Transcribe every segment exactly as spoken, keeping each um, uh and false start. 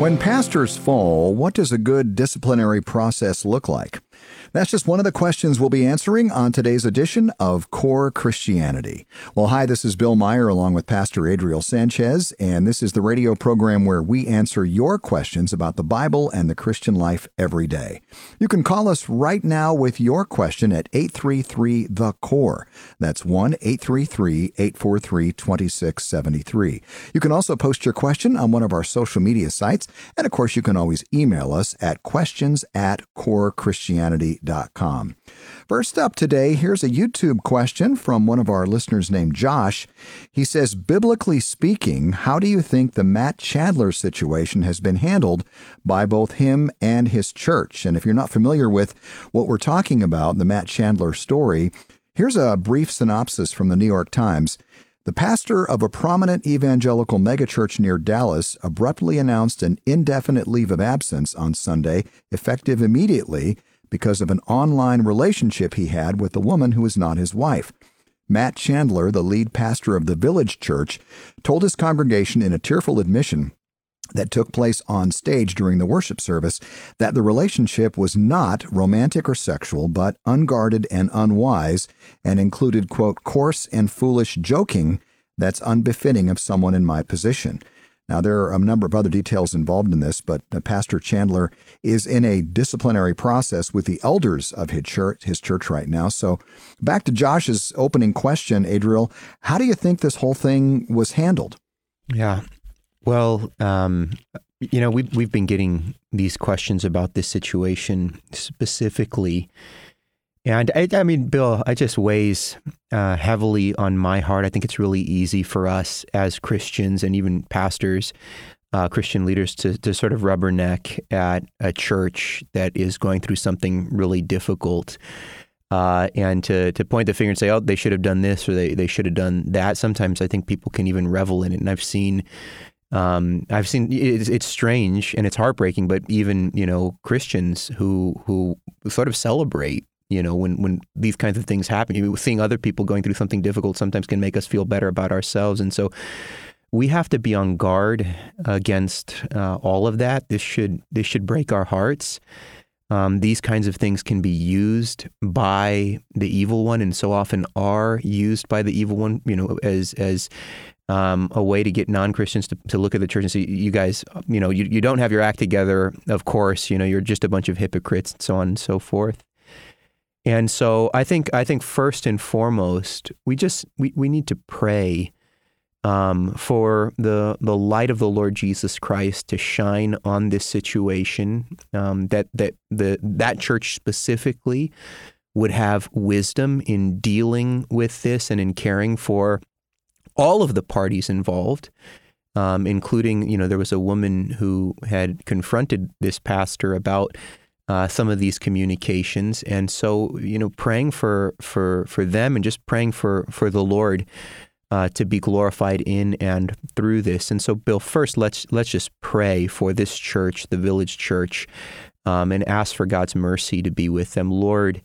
When pastors fall, what does a good disciplinary process look like? That's just one of the questions we'll be answering on today's edition of Core Christianity. Well, hi, this is Bill Meyer along with Pastor Adriel Sanchez, and this is the radio program where we answer your questions about the Bible and the Christian life every day. You can call us right now with your question at eight three three, the C O R E. That's one eight three three, eight four three, two six seven three. You can also post your question on one of our social media sites, and of course you can always email us at questions at core christianity dot com. First up today, here's a YouTube question from one of our listeners named Josh. He says, biblically speaking, how do you think the Matt Chandler situation has been handled by both him and his church? And if you're not familiar with what we're talking about, the Matt Chandler story, here's a brief synopsis from the New York Times. The pastor of a prominent evangelical megachurch near Dallas abruptly announced an indefinite leave of absence on Sunday, effective immediately, because of an online relationship he had with a woman who was not his wife. Matt Chandler, the lead pastor of the Village Church, told his congregation in a tearful admission that took place on stage during the worship service that the relationship was not romantic or sexual, but unguarded and unwise, and included, quote, coarse and foolish joking that's unbefitting of someone in my position. Now, there are a number of other details involved in this, but uh, Pastor Chandler is in a disciplinary process with the elders of his church, his church right now. So back to Josh's opening question, Adriel, how do you think this whole thing was handled? Yeah, well, um, you know, we've, we've been getting these questions about this situation specifically. And I, I mean, Bill, it just weighs uh, heavily on my heart. I think it's really easy for us as Christians and even pastors, uh, Christian leaders, to, to sort of rubberneck at a church that is going through something really difficult, uh, and to to point the finger and say, oh, they should have done this or they, they should have done that. Sometimes I think people can even revel in it. And I've seen, um, I've seen it's, it's strange and it's heartbreaking, but even, you know, Christians who who sort of celebrate. You know, when, when these kinds of things happen, you know, seeing other people going through something difficult sometimes can make us feel better about ourselves. And so we have to be on guard against uh, all of that. This should this should break our hearts. Um, these kinds of things can be used by the evil one, and so often are used by the evil one, you know, as as um, a way to get non-Christians to, to look at the church and say, you guys, you know, you, you don't have your act together, of course, you know, you're just a bunch of hypocrites, and so on and so forth. And so I think I think first and foremost, we just we, we need to pray um, for the the light of the Lord Jesus Christ to shine on this situation. Um, that that the that church specifically would have wisdom in dealing with this and in caring for all of the parties involved, um, including, you know, there was a woman who had confronted this pastor about Uh, some of these communications. And so, you know, praying for for for them and just praying for, for the Lord uh, to be glorified in and through this. And so, Bill, first, let's let's just pray for this church, the Village Church, um, and ask for God's mercy to be with them. Lord,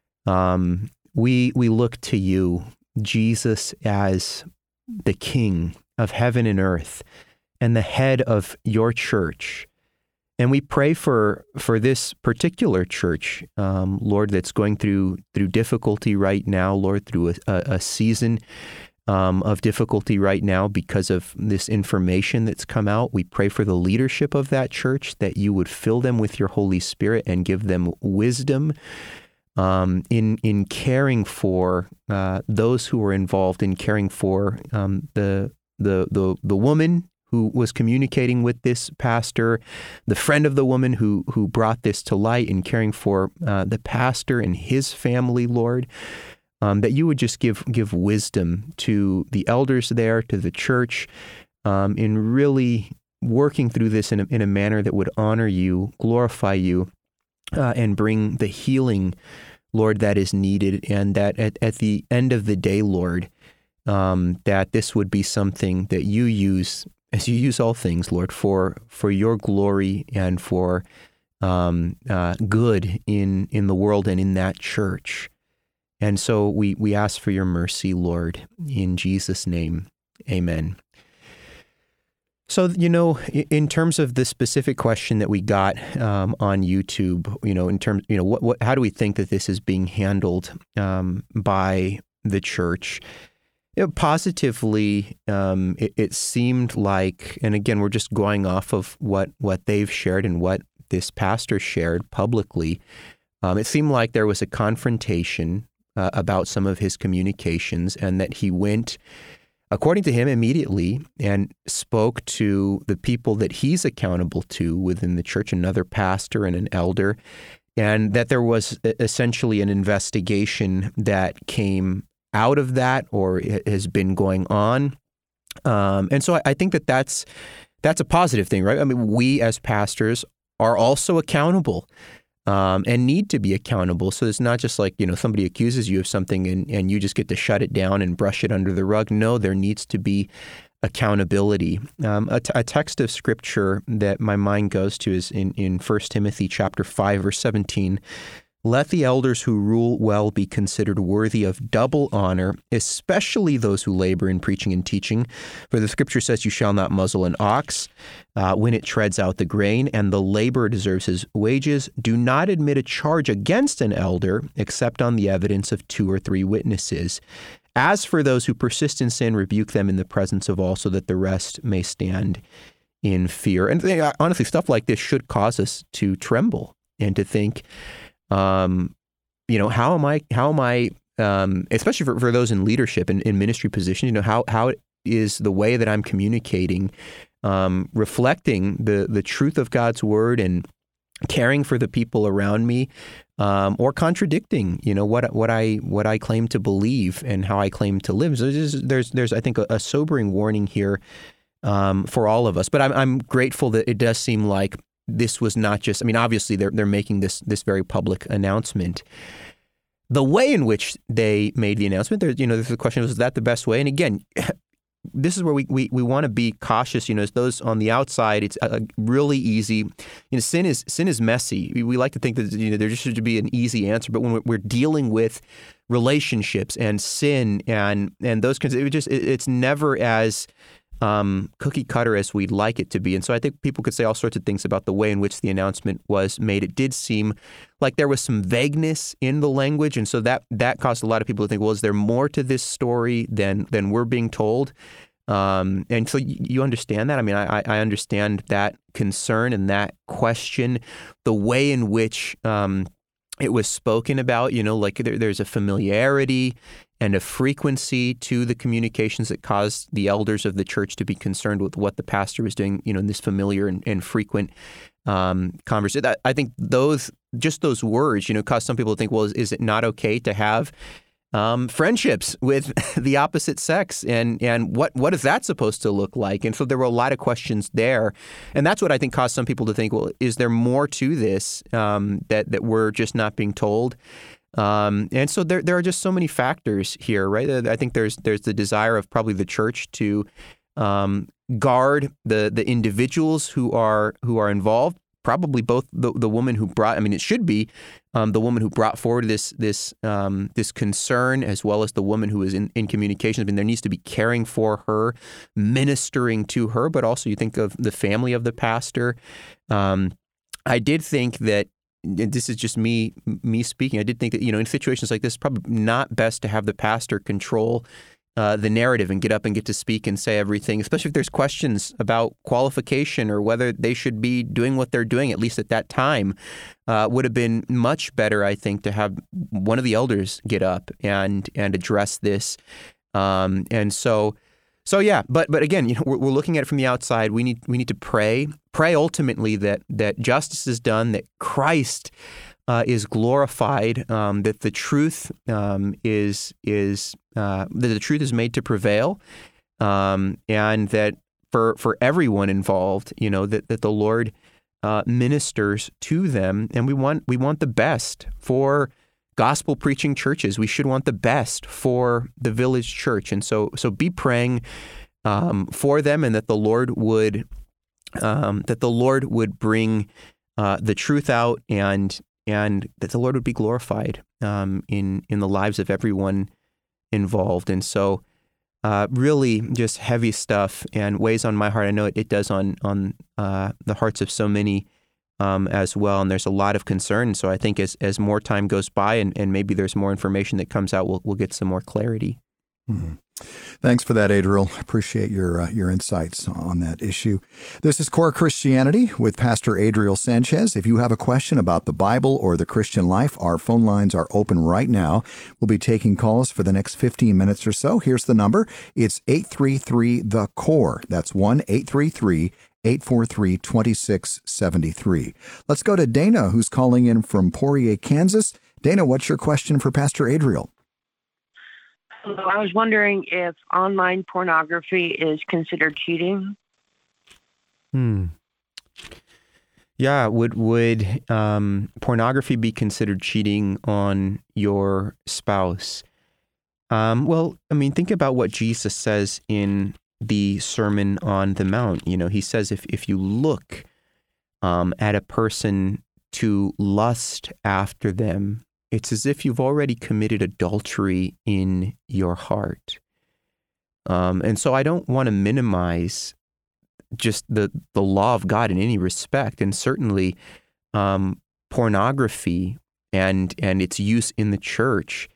um, we we look to you, Jesus, as the King of heaven and earth and the head of your church. And we pray for for this particular church, um, Lord, that's going through through difficulty right now, Lord, through a, a, a season um, of difficulty right now because of this information that's come out. We pray for the leadership of that church, that you would fill them with your Holy Spirit and give them wisdom um, in in caring for uh, those who are involved in caring for um, the the the the woman who was communicating with this pastor, the friend of the woman who who brought this to light, and caring for uh, the pastor and his family, Lord, um, that you would just give give wisdom to the elders there, to the church, um, in really working through this in a, in a manner that would honor you, glorify you, uh, and bring the healing, Lord, that is needed, and that at, at the end of the day, Lord, um, that this would be something that you use, as you use all things, Lord, for for your glory and for um, uh, good in in the world and in that church. And so we we ask for your mercy, Lord, in Jesus' name, amen. So, you know, in terms of the specific question that we got um, on YouTube, you know, in terms, you know, what, what, how do we think that this is being handled um, by the church? You know, positively, um, it, it seemed like, and again, we're just going off of what, what they've shared and what this pastor shared publicly. Um, it seemed like there was a confrontation uh, about some of his communications, and that he went, according to him, immediately and spoke to the people that he's accountable to within the church, another pastor and an elder, and that there was essentially an investigation that came out of that or has been going on. Um, and so I, I think that that's, that's a positive thing, right? I mean, we as pastors are also accountable um, and need to be accountable. So it's not just like, you know, somebody accuses you of something and, and you just get to shut it down and brush it under the rug. No, there needs to be accountability. Um, a, t- a text of scripture that my mind goes to is in, in First Timothy chapter five, verse seventeen. Let the elders who rule well be considered worthy of double honor, especially those who labor in preaching and teaching. For the scripture says, you shall not muzzle an ox uh, when it treads out the grain, and the laborer deserves his wages. Do not admit a charge against an elder, except on the evidence of two or three witnesses. As for those who persist in sin, rebuke them in the presence of all, so that the rest may stand in fear. And honestly, stuff like this should cause us to tremble and to think, Um, you know, how am I, how am I, um, especially for, for those in leadership and in ministry positions, you know, how, how is the way that I'm communicating, um, reflecting the, the truth of God's word and caring for the people around me, um, or contradicting, you know, what, what I, what I claim to believe and how I claim to live. So there's, there's, there's I think, a, a sobering warning here, um, for all of us. But I'm, I'm grateful that it does seem like this was not just, I mean, obviously they're they're making this this very public announcement. The way in which they made the announcement, there, you know, the question was, is that the best way? And again, this is where we we, we want to be cautious. You know, as those on the outside, it's uh, really easy. You know, sin is sin is messy. We, we like to think that, you know, there just should be an easy answer, but when we're, we're dealing with relationships and sin and and those kinds of, it just it, it's never as Um, cookie cutter as we'd like it to be. And so I think people could say all sorts of things about the way in which the announcement was made. It did seem like there was some vagueness in the language. And so that that caused a lot of people to think, well, is there more to this story than than we're being told? Um, and so you, you understand that? I mean, I, I understand that concern and that question, the way in which um, it was spoken about, you know, like there, there's a familiarity and a frequency to the communications that caused the elders of the church to be concerned with what the pastor was doing, you know, in this familiar and, and frequent um, conversation. I think those, just those words, you know, cause some people to think, well, is, is it not okay to have um, friendships with the opposite sex? And and what what is that supposed to look like? And so there were a lot of questions there. And that's what I think caused some people to think, well, is there more to this um, that, that we're just not being told? Um, and so there there are just so many factors here, right? I think there's there's the desire of probably the church to um, guard the the individuals who are who are involved. Probably both the the woman who brought, I mean, it should be um, the woman who brought forward this this um, this concern, as well as the woman who is in, in communications. I mean, there needs to be caring for her, ministering to her, but also you think of the family of the pastor. Um, I did think that. And this is just me me speaking. I did think that, you know, in situations like this, it's probably not best to have the pastor control uh, the narrative and get up and get to speak and say everything, especially if there's questions about qualification or whether they should be doing what they're doing, at least at that time. Uh, would have been much better, I think, to have one of the elders get up and and address this. Um, and so... So yeah, but but again, you know, we're, we're looking at it from the outside. We need we need to pray, pray ultimately that that justice is done, that Christ uh, is glorified, um, that the truth um, is is uh, that the truth is made to prevail, um, and that for for everyone involved, you know, that that the Lord uh, ministers to them, and we want we want the best for gospel preaching churches. We should want the best for the village church. And so so be praying um, for them, and that the Lord would um, that the Lord would bring uh, the truth out, and and that the Lord would be glorified um, in in the lives of everyone involved. And so uh, really just heavy stuff and weighs on my heart. I know it, it does on on uh, the hearts of so many um, as well. And there's a lot of concern. So I think as as more time goes by and, and maybe there's more information that comes out, we'll we'll get some more clarity. Mm-hmm. Thanks for that, Adriel. Appreciate your uh, your insights on that issue. This is Core Christianity with Pastor Adriel Sanchez. If you have a question about the Bible or the Christian life, our phone lines are open right now. We'll be taking calls for the next fifteen minutes or so. Here's the number. It's eight three three, the core. That's one eight three three, eight four three, two six seven three. Let's go to Dana, who's calling in from Poirier, Kansas. Dana, what's your question for Pastor Adriel? I was wondering if online pornography is considered cheating. Hmm. Yeah, would would um, pornography be considered cheating on your spouse? Um, well, I mean, think about what Jesus says in the Sermon on the Mount. You know, he says if if you look um, at a person to lust after them, it's as if you've already committed adultery in your heart. Um, and so I don't want to minimize just the, the law of God in any respect. And certainly um, pornography and and its use in the church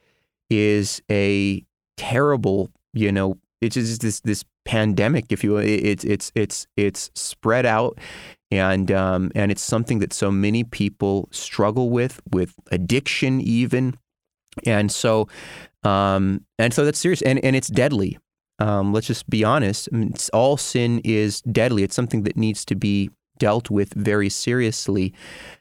is a terrible, you know, it's just this this pandemic, if you will. It's it's it's it's spread out. And um, and it's something that so many people struggle with, with addiction even, and so um, and so that's serious, and and it's deadly. Um, let's just be honest. I mean, it's, all sin is deadly. It's something that needs to be dealt with very seriously.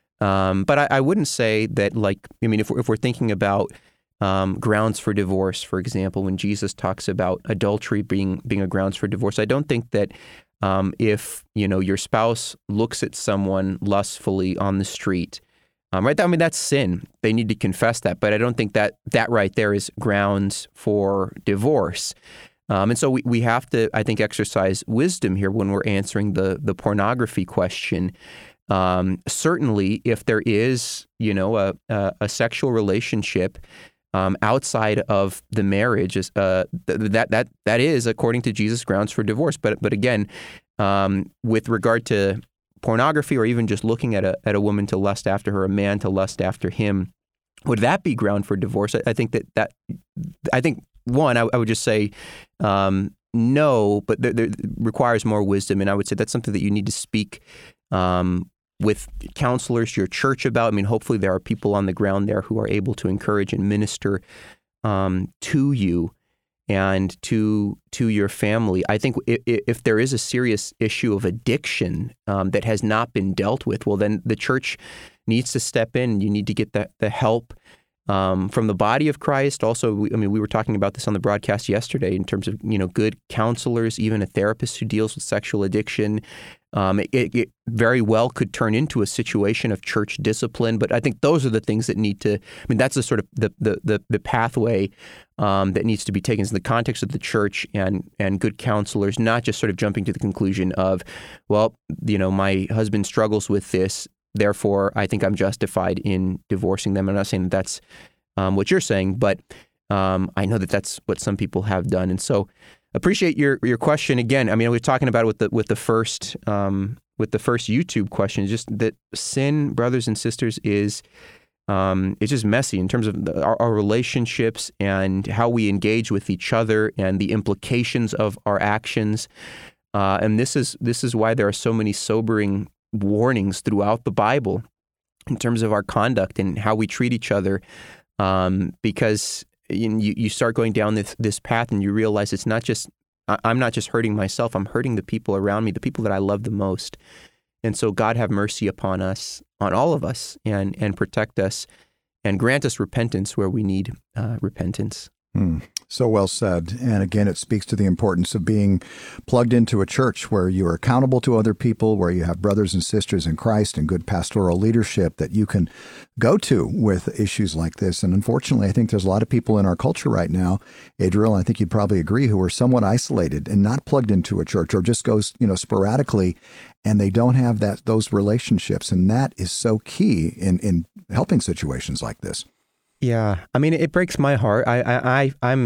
Um, but I, I wouldn't say that, like, I mean, if we're, if we're thinking about um, grounds for divorce, for example, when Jesus talks about adultery being being a grounds for divorce, I don't think that. Um, if, you know, your spouse looks at someone lustfully on the street, um, right? I mean, that's sin. They need to confess that. But I don't think that that right there is grounds for divorce. Um, and so we, we have to, I think, exercise wisdom here when we're answering the, the pornography question. Um, certainly, if there is, you know, a, a, a sexual relationship Um, outside of the marriage, uh, th- that that that is, according to Jesus, grounds for divorce. But but again, um, with regard to pornography, or even just looking at a at a woman to lust after her, a man to lust after him, would that be ground for divorce? I, I think that that I think one, I, I would just say um, no, but there, there requires more wisdom, and I would say that's something that you need to speak Um, with counselors, your church about. I mean, hopefully there are people on the ground there who are able to encourage and minister um, to you and to to your family. I think if, if there is a serious issue of addiction um, that has not been dealt with, well, then the church needs to step in. You need to get the, the help um, from the body of Christ. Also, we, I mean, we were talking about this on the broadcast yesterday in terms of, you know, good counselors, even a therapist who deals with sexual addiction. Um, it, it very well could turn into a situation of church discipline, but I think those are the things that need to. I mean, that's the sort of the the the, the pathway um, that needs to be taken in the context of the church and and good counselors, not just sort of jumping to the conclusion of, well, you know, my husband struggles with this, therefore I think I'm justified in divorcing them. I'm not saying that that's um, what you're saying, but um, I know that that's what some people have done, and so. Appreciate your your question again. I mean, we were talking about it with the with the first um, with the first YouTube question. Just that sin, brothers and sisters, is um, it's just messy in terms of the, our, our relationships and how we engage with each other and the implications of our actions. Uh, and this is this is why there are so many sobering warnings throughout the Bible in terms of our conduct and how we treat each other, um, because. You, you start going down this, this path and you realize it's not just, I'm not just hurting myself, I'm hurting the people around me, the people that I love the most. And so God have mercy upon us, on all of us, and and protect us and grant us repentance where we need uh, repentance. Hmm. So well said. And again, it speaks to the importance of being plugged into a church where you are accountable to other people, where you have brothers and sisters in Christ and good pastoral leadership that you can go to with issues like this. And unfortunately, I think there's a lot of people in our culture right now, Adriel, I think you'd probably agree, who are somewhat isolated and not plugged into a church, or just goes, you know, sporadically, and they don't have that those relationships. And that is so key in, in helping situations like this. Yeah, I mean, it breaks my heart. I, I, I I'm,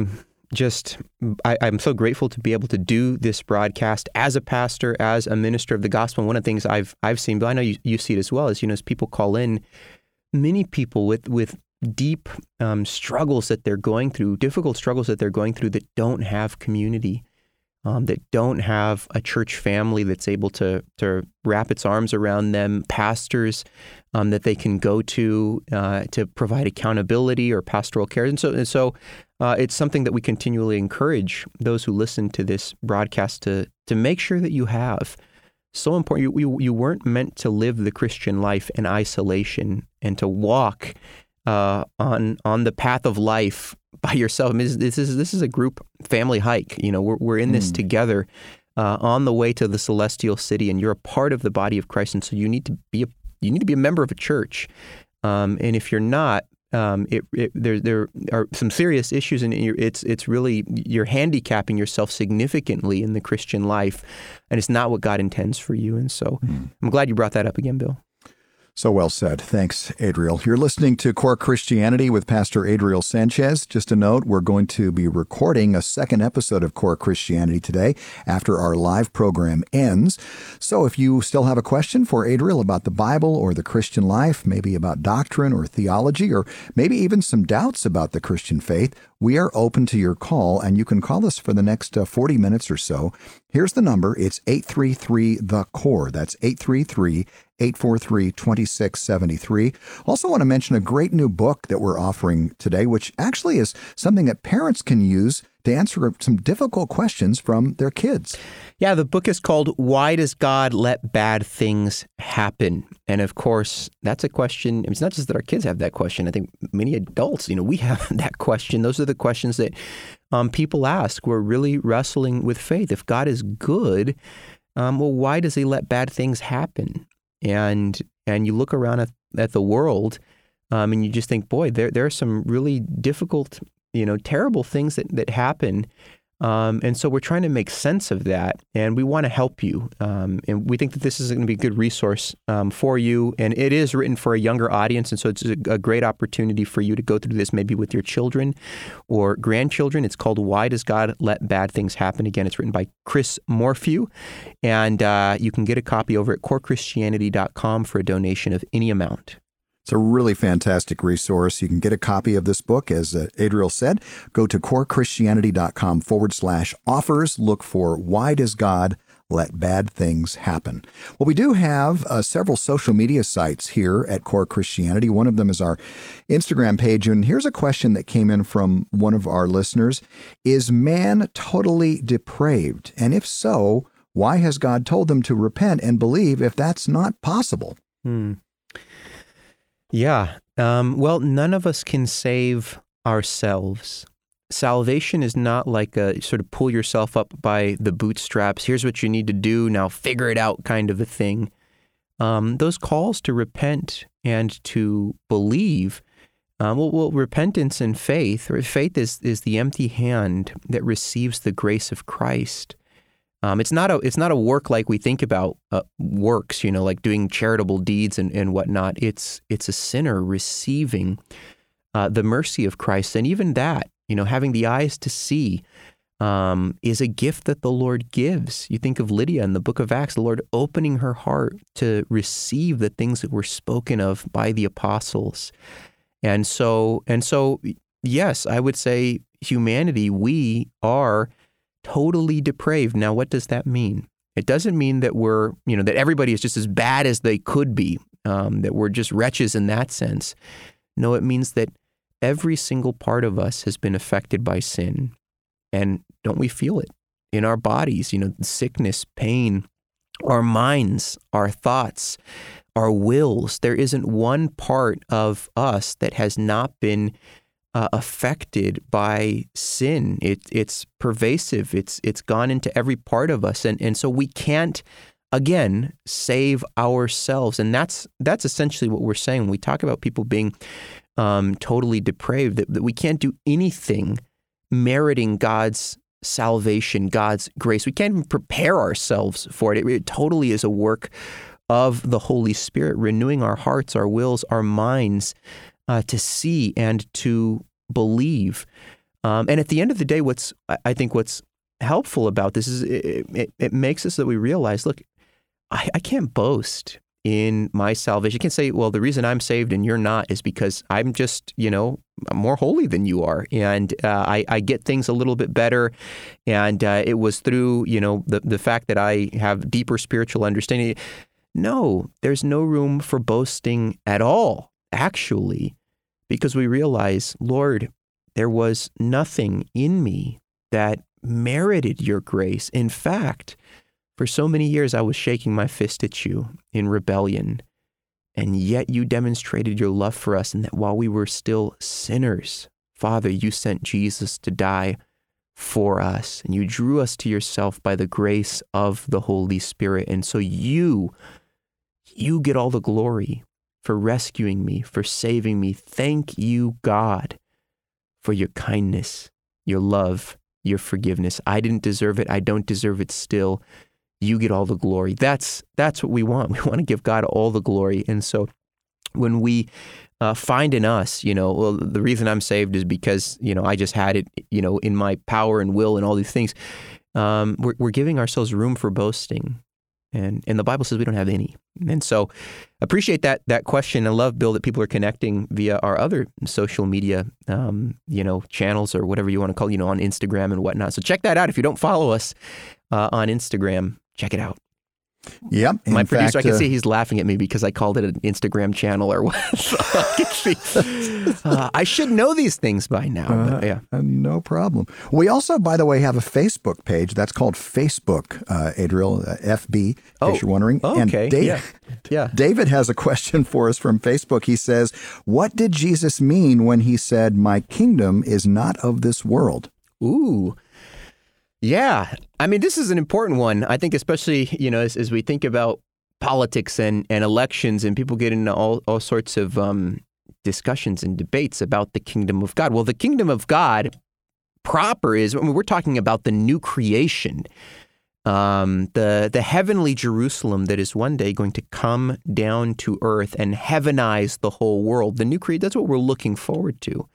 just, I, I'm so grateful to be able to do this broadcast as a pastor, as a minister of the gospel. And one of the things I've I've seen, but I know you, you see it as well, is, you know, as people call in, many people with, with deep um, struggles that they're going through, difficult struggles that they're going through that don't have community, um, that don't have a church family that's able to to wrap its arms around them, pastors um, that they can go to uh, to provide accountability or pastoral care. And so, and so uh, it's something that we continually encourage those who listen to this broadcast to to make sure that you have. So important. You, you, you weren't meant to live the Christian life in isolation and to walk uh, on on the path of life by yourself. I mean, this is this is a group family hike. You know, we're we're in this mm. together uh, on the way to the celestial city, and you're a part of the body of Christ. And so you need to be a you need to be a member of a church. Um, and if you're not, um, it, it, there there are some serious issues, and it's it's really you're handicapping yourself significantly in the Christian life, and it's not what God intends for you. And so mm. I'm glad you brought that up again, Bill. So well said. Thanks, Adriel. You're listening to Core Christianity with Pastor Adriel Sanchez. Just a note, we're going to be recording a second episode of Core Christianity today after our live program ends. So if you still have a question for Adriel about the Bible or the Christian life, maybe about doctrine or theology, or maybe even some doubts about the Christian faith, we are open to your call, and you can call us for the next uh, forty minutes or so. Here's the number. It's eight three three, the core. That's eight three three, eight four three, two six seven three. Also want to mention a great new book that we're offering today, which actually is something that parents can use to answer some difficult questions from their kids. Yeah, the book is called Why Does God Let Bad Things Happen? And of course, that's a question. It's not just that our kids have that question. I think many adults, you know, we have that question. Those are the questions that um, people ask. We're really wrestling with faith. If God is good, um, well, why does he let bad things happen? And and you look around at, at the world um, and you just think, boy, there there are some really difficult, you know, terrible things that, that happen. Um, and so we're trying to make sense of that, and we want to help you. Um, and we think that this is going to be a good resource um, for you. And it is written for a younger audience, and so it's a, a great opportunity for you to go through this maybe with your children or grandchildren. It's called Why Does God Let Bad Things Happen? Again, it's written by Chris Morphew, and uh, you can get a copy over at core christianity dot com for a donation of any amount. It's a really fantastic resource. You can get a copy of this book, as uh, Adriel said. Go to core christianity dot com forward slash offers. Look for Why Does God Let Bad Things Happen? Well, we do have uh, several social media sites here at Core Christianity. One of them is our Instagram page. And here's a question that came in from one of our listeners. Is man totally depraved? And if so, why has God told them to repent and believe if that's not possible? Hmm. Yeah. Um, well, none of us can save ourselves. Salvation is not like a sort of pull yourself up by the bootstraps. Here's what you need to do. Now figure it out kind of a thing. Um, those calls to repent and to believe, um, well, well, repentance and faith, or faith is, is the empty hand that receives the grace of Christ. Um, it's not a it's not a work like we think about uh, works, you know, like doing charitable deeds and, and whatnot. It's it's a sinner receiving uh, the mercy of Christ, and even that, you know, having the eyes to see um, is a gift that the Lord gives. You think of Lydia in the book of Acts, the Lord opening her heart to receive the things that were spoken of by the apostles, and so and so yes, I would say humanity, we are totally depraved. Now, what does that mean? It doesn't mean that we're, you know, that everybody is just as bad as they could be, um, that we're just wretches in that sense. No, it means that every single part of us has been affected by sin. And don't we feel it in our bodies? You know, sickness, pain, our minds, our thoughts, our wills. There isn't one part of us that has not been Uh, affected by sin. It, it's pervasive. It's it's gone into every part of us, and and so we can't, again, save ourselves. And that's that's essentially what we're saying when we talk about people being um, totally depraved. That, that we can't do anything meriting God's salvation, God's grace. We can't even prepare ourselves for it. It, it totally is a work of the Holy Spirit, renewing our hearts, our wills, our minds, Uh, to see and to believe. Um, and at the end of the day, what's I think what's helpful about this is it, it, it makes us that we realize, look, I, I can't boast in my salvation. I can't say, well, the reason I'm saved and you're not is because I'm just, you know, I'm more holy than you are. And uh, I, I get things a little bit better. And uh, it was through, you know, the, the fact that I have deeper spiritual understanding. No, there's no room for boasting at all, actually, because we realize, Lord, there was nothing in me that merited your grace. In fact, for so many years, I was shaking my fist at you in rebellion, and yet you demonstrated your love for us, and that while we were still sinners, Father, you sent Jesus to die for us, and you drew us to yourself by the grace of the Holy Spirit. And so you, you get all the glory for rescuing me, for saving me. Thank you, God, for your kindness, your love, your forgiveness. I didn't deserve it. I don't deserve it still. You get all the glory. That's that's what we want. We want to give God all the glory. And so when we uh, find in us, you know, well, the reason I'm saved is because, you know, I just had it, you know, in my power and will and all these things, um, we're, we're giving ourselves room for boasting. And and the Bible says we don't have any. And so appreciate that that question. I love, Bill, that people are connecting via our other social media, um, you know, channels or whatever you want to call, you know, on Instagram and whatnot. So check that out. If you don't follow us uh, on Instagram, check it out. Yep. My in producer, fact, I can uh, see he's laughing at me because I called it an Instagram channel or what. So I can see. Uh, I should know these things by now. Uh, but yeah. uh, no problem. We also, by the way, have a Facebook page. That's called Facebook, uh, Adriel, uh, F B, in Oh, case you're wondering. okay, And Dave, yeah, yeah. David has a question for us from Facebook. He says, what did Jesus mean when he said, my kingdom is not of this world? Ooh. Yeah. I mean, this is an important one. I think especially, you know, as, as we think about politics and, and elections and people get into all, all sorts of um, discussions and debates about the kingdom of God. Well, the kingdom of God proper is, I mean, we're talking about the new creation, um, the, the heavenly Jerusalem that is one day going to come down to earth and heavenize the whole world. The new creation, that's what we're looking forward to.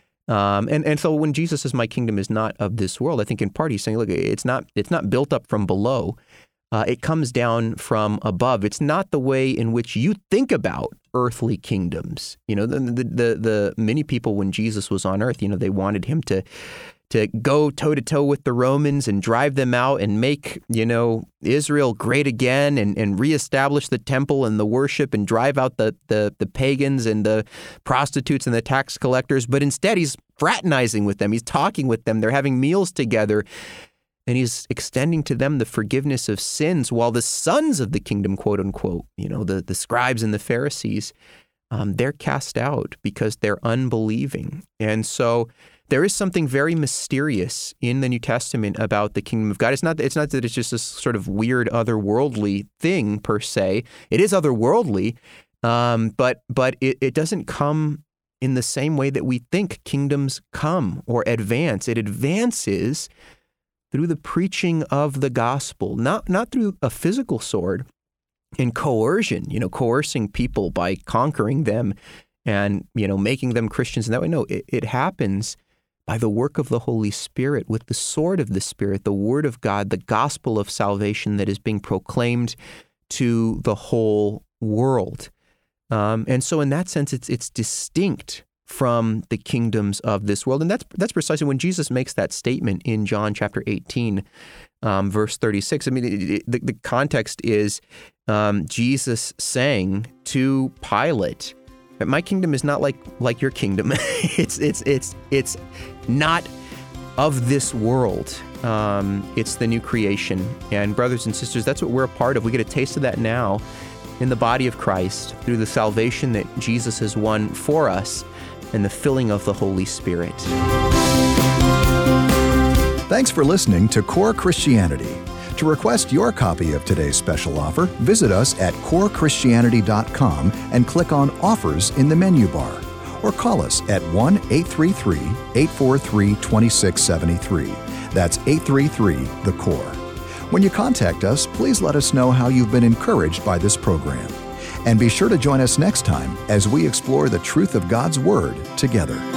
Um, and, and so when Jesus says, my kingdom is not of this world, I think in part he's saying, look, it's not it's not built up from below. Uh, it comes down from above. It's not the way in which you think about earthly kingdoms. You know, the, the, the, the many people when Jesus was on earth, you know, they wanted him to to go toe-to-toe with the Romans and drive them out and make, you know, Israel great again and, and reestablish the temple and the worship and drive out the, the, the pagans and the prostitutes and the tax collectors. But instead, he's fraternizing with them. He's talking with them. They're having meals together. And he's extending to them the forgiveness of sins while the sons of the kingdom, quote unquote, you know, the, the scribes and the Pharisees, um, they're cast out because they're unbelieving. And so there is something very mysterious in the New Testament about the kingdom of God. It's not, it's not that it's just this sort of weird otherworldly thing per se. It is otherworldly, um, but but it, it doesn't come in the same way that we think kingdoms come or advance. It advances through the preaching of the gospel, not not through a physical sword and coercion, you know, coercing people by conquering them and, you know, making them Christians in that way. No, it, it happens by the work of the Holy Spirit with the sword of the Spirit, the word of God, the gospel of salvation that is being proclaimed to the whole world. Um, and so in that sense, it's it's distinct from the kingdoms of this world. And that's that's precisely when Jesus makes that statement in John chapter eighteen, um, verse thirty-six. I mean, it, it, the, the context is um, Jesus saying to Pilate, my kingdom is not like like your kingdom. it's it's it's it's not of this world. Um, it's the new creation. And brothers and sisters, that's what we're a part of. We get a taste of that now in the body of Christ through the salvation that Jesus has won for us and the filling of the Holy Spirit. Thanks for listening to Core Christianity. To request your copy of today's special offer, visit us at core christianity dot com and click on Offers in the menu bar, or call us at one eight three three, eight four three, two six seven three. That's eight three three, the core. When you contact us, please let us know how you've been encouraged by this program. And be sure to join us next time as we explore the truth of God's Word together.